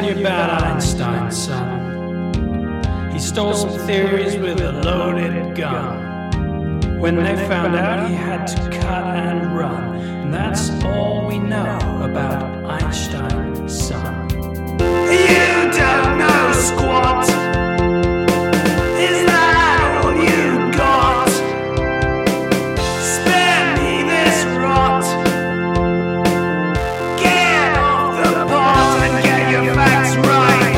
you about Einstein, son. He stole some theories with a loaded gun. When they found out, he had to cut and run. And that's all we know about Einstein, son. You don't know squat. Is that all you got? Spare me this rot. Get off the pot and get your facts right.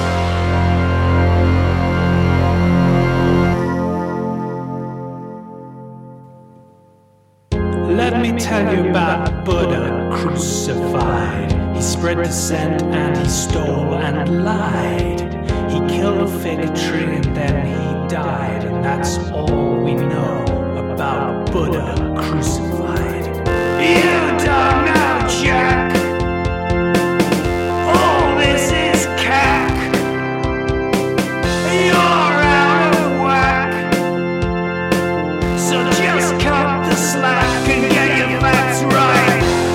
Let me tell you about Buddha crucified. He spread dissent and he stole and lied. He killed a fig tree and then he died. And that's all we know about Buddha crucified. You don't know, Jack. All this is cack. You're out of whack. So just cut the slack and get your facts right.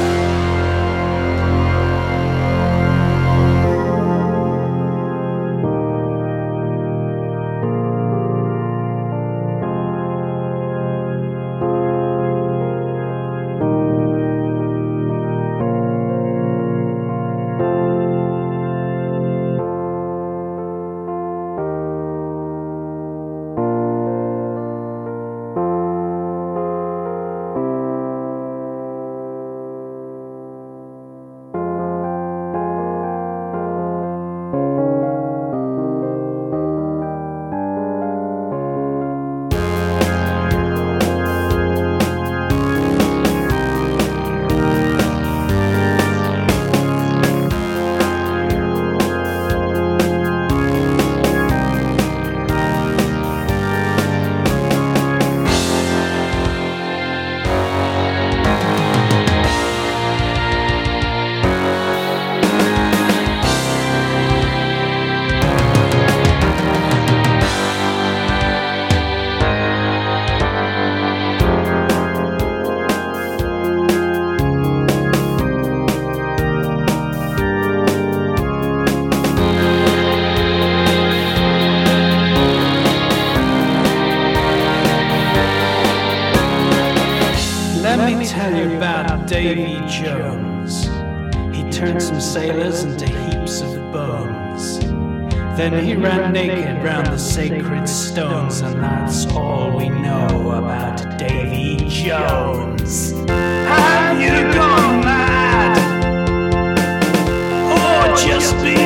Let me tell you about Davy Jones. He turned some sailors into heaps of bones. Then he ran naked round the sacred stones. And that's all we know about Davy Jones. Have you gone mad? Or just been